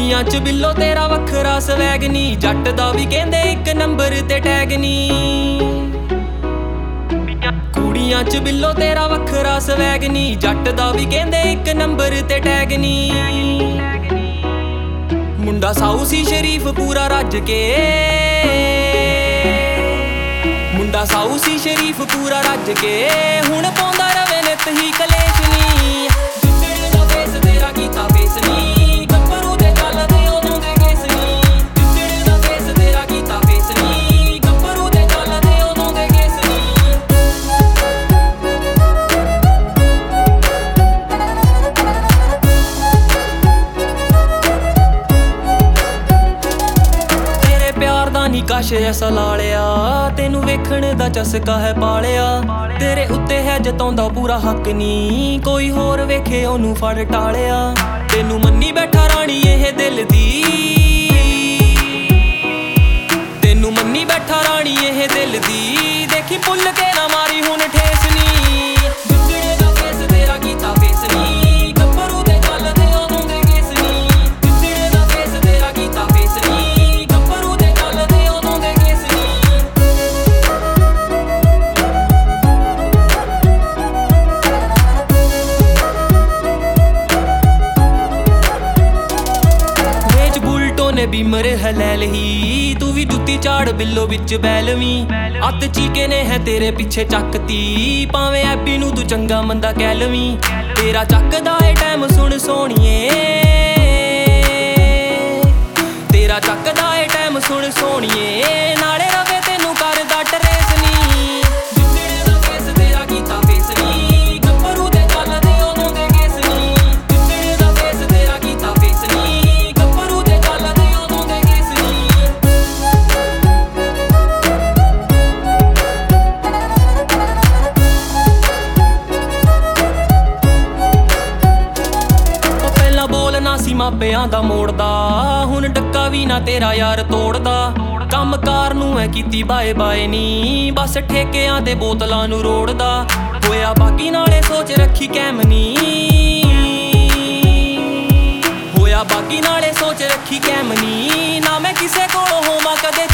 ਕੁੜੀਆਂ ਚ ਬਿੱਲੋ ਤੇਰਾ ਵੱਖਰਾ ਸਵੈਗ ਨੀ, ਜੱਟ ਦਾ ਵੀ ਕਹਿੰਦੇ ਇੱਕ ਨੰਬਰ ਤੇ ਟੈਗ ਨੀ। ਕੁੜੀਆਂ ਚ ਬਿੱਲੋ ਤੇਰਾ ਵੱਖਰਾ ਸਵੈਗ ਨੀ, ਜੱਟ ਦਾ ਵੀ ਕਹਿੰਦੇ ਇੱਕ ਨੰਬਰ ਤੇ ਟੈਗ ਨੀ। ਮੁੰਡਾ ਸਾਊ ਸੀ ਸ਼ਰੀਫ ਪੂਰਾ ਰੱਜ ਕੇ, ਮੁੰਡਾ ਸਾਊ ਸੀ ਸ਼ਰੀਫ ਪੂਰਾ ਰੱਜ ਕੇ, ਹੁਣ ਪਾਉਂਦਾ ਰਵੇ ਨਿਤ ਹੀ ਕਲੇਸ਼ ਨੀ। ਜਿੱਦਣ ਦਾ ਫੇਸ ਤੇਰਾ ਕੀਤਾ ਫੇਸ ਨੀ, ਗੱਭਰੂ ਦੇ ਚੱਲਦੇ ਉਦੋਂ ਦੇ ਕੇਸ ਨੀ। ਜਿੱਦਣ ਦਾ ਫੇਸ ਤੇਰਾ ਕੀਤਾ ਫੇਸ ਨੀ, ਗੱਭਰੂ ਦੇ ਚੱਲਦੇ ਉਦੋਂ ਦੇ ਕੇਸ ਨੀ। ਤੇਰੇ ਪਿਆਰ ਦਾ ਨੀ ਕਾਸ਼ ਐਸਾ ਲਾਲਿਆ, ਤੈਨੂੰ ਵੇਖਣ ਦਾ ਚਸਕਾ ਹੈ ਪਾਲਿਆ। ਤੇਰੇ ਉੱਤੇ ਹੈ ਜਤਾਉਂਦਾ ਪੂਰਾ ਹੱਕ ਨੀ, ਕੋਈ ਹੋਰ ਵੇਖੇ ਉਹਨੂੰ ਫੜ ਟਾਲਿਆ। ਤੈਨੂੰ ਮੰਨੀ ਬੈਠਾ ਰਾਣੀ ਇਹ ਦਿਲ ਦੀ, ਤੈਨੂੰ ਮੰਨੀ ਬੈਠਾ ਰਾਣੀ ਇਹ ਦਿਲ ਦੀ, ਦੇਖੀ ਭੁੱਲ ਕੇ ਨਾ ਮਾਰੀ ਹੁਣ ਠੇਸ ਨੀ। ਜਿੱਦਣ ਦਾ ਫੇਸ ਤੇਰਾ ਕੀਤਾ ਫੇਸ ਨੀ, ਗੱਭਰੂ ਦੇ ਚੱਲਦੇ ਉਦੋਂ ਦੇ ਕੇਸ ਨੀ। ਜਿੱਦਣ ਦਾ ਫੇਸ ਤੇਰਾ ਕੀਤਾ ਫੇਸ ਨੀ, ਗੱਭਰੂ ਦੇ ਚੱਲਦੇ ਉਦੋਂ ਦੇ ਕੇਸ ਨੀ। ਵੇਚ ਬੁਲਟੋ ਨੇ ਬੀਮਰ ਹੈ ਲੈ ਲਈ, ਤੂੰ ਵੀ ਜੁੱਤੀ ਝਾੜ ਬਿੱਲੋ ਵਿੱਚ ਬੈਲਵੀਂ। ਅੱਤ ਚੀਕੇ ਨੇ ਹੈ ਤੇਰੇ ਪਿੱਛੇ ਚੱਕਤੀ, ਭਾਵੇਂ ਐਬੀ ਨੂੰ ਤੂੰ ਚੰਗਾ ਮੰਦਾ ਕਹਿ ਲਵੀਂ। ਤੇਰਾ ਚੱਕਦਾ ਏ ਟਾਈਮ ਸੁਣ ਸੋਹਣੀਏ, ਤੇਰਾ ਚੱਕਦਾ ਏ ਟਾਈਮ ਸੁਣ ਸੋਹਣੀਏ, ਨਾਲੇ ਰਵੇ ਤੈਨੂੰ ਕਰਦਾ ਟਰੇਸ ਨੀ। ਜਿੱਦਣ ਦਾ ਫੇਸ ਤੇਰਾ ਕੀਤਾ ਫੇਸ ਨੀ, ਗੱਭਰੂ ਦੇ ਚੱਲਦੇ ਉਦੋਂ ਦੇ ਕੇਸ ਨੀ। ਜਿੱਦਣ ਦਾ ਫੇਸ ਤੇਰਾ ਕੀਤਾ ਫੇਸ ਨੀ, ਗੱਭਰੂ ਦੇ ਚੱਲਦੇ ਉਦੋਂ ਦੇ ਕੇਸ ਨੀ। ਉਹ ਪਹਿਲਾਂ ਬੋਲਣਾ ਸੀ ਮਾਪਿਆਂ ਦਾ ਮੋੜਦਾ, ਹੁਣ ਡੱਕਾ ਵੀ ਨਾ ਤੇਰਾ ਯਾਰ ਤੋੜਦਾ। ਕੰਮ ਕਾਰ ਨੂੰ ਐ ਕੀਤੀ ਬਾਏ ਬਾਏ ਨੀ, ਬਸ ਠੇਕਿਆਂ ਤੇ ਬੋਤਲਾਂ ਨੂੰ ਰੋੜਦਾ। ਹੋਇਆ ਬਾਕੀ ਨਾਲੇ ਸੋਚ ਰੱਖੀ ਕੈਮ ਨੀ, ਹੋਇਆ ਬਾਕੀ ਨਾਲੇ ਸੋਚ ਰੱਖੀ ਕੈਮ ਨੀ। ਨਾ ਮੈਂ ਕਿਸੇ ਕੋਲੋਂ ਹੋਵਾਂ ਕਦੇ